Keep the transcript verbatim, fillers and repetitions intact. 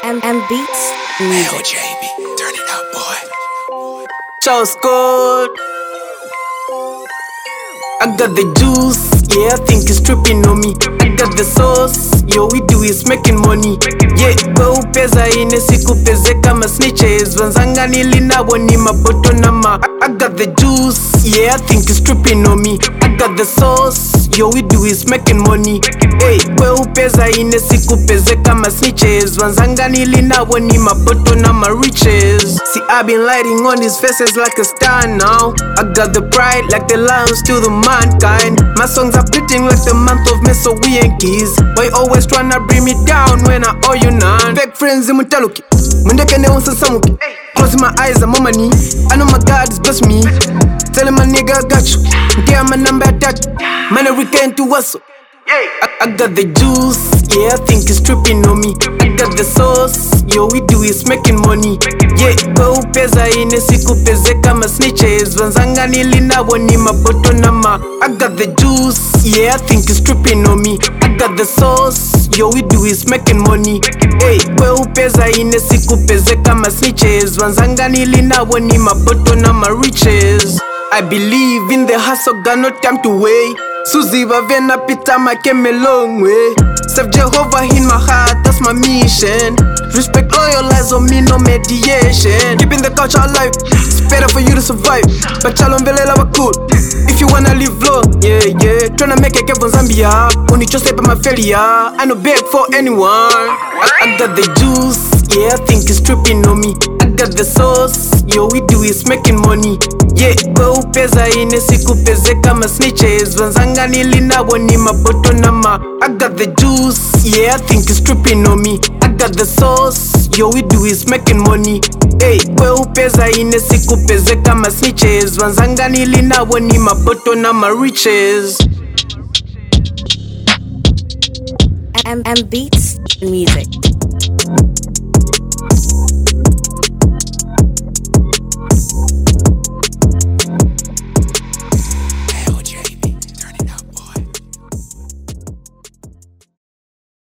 M M Beats Music. Hey, J B, turn it up, boy. So good. I got the juice, yeah, I think it's tripping on me. I got the sauce, yo, we do is making money. Yeah, go pesa ine siku peze kama snitches. Vanzanga nili nabo ni maboto nama. I got the juice, yeah, I think it's tripping on me. I got the sauce, yo, we do is making money. Hey, go pesa ine siku peze kama snitches. Vanzanga nili nabo ni maboto nama riches. See, I've been lighting on these faces like a star now. I got the pride like the lions to the mankind. My songs are bleeding like the month of Meso and keys. Why always tryna bring me down when I owe you none? Fake friends in Mutaluki, Mundeke ne unsa samuki. Closing my eyes, I'm on my knee. I know my God is blessed me. Telling my nigga I got you. Get my number attached. Man, I can't to hustle. I, I got the juice, yeah, I think it's tripping on me. I got the sauce, yo, we do is making money. Yeah, go pesa ine siku peze kama snitches. Vanzanga nili nabo ni maboto nama. I got the juice, yeah, I think it's tripping on me. I got the sauce, yo, we do is making money. Hey, go pesa ine siku peze kama snitches. Vanzanga nili nabo ni maboto nama riches. I believe in the hustle, got no time to wait. Suzy Vavena Pita my came a long way. Serve Jehovah in my heart, that's my mission. Respect loyal eyes on me, no mediation. Keeping the culture alive, it's better for you to survive. But chalon velela wa cool. If you wanna live low, yeah, yeah. Tryna make a Kevin Zambia. Only just step my failure. I no beg for anyone. I, I got the juice, yeah, I think it's tripping on me. I got the sauce, yo, we do is making money. Yeah, go pesa ine siku peze kama snitches. Vanzanga nili nabo ni maboto nama. I got the juice, yeah, I think it's tripping on me. I got the sauce, yo, we do is making money. Hey, go pesa ine siku peze kama snitches. Vanzanga nili nabo ni maboto nama riches. M M Beats Music.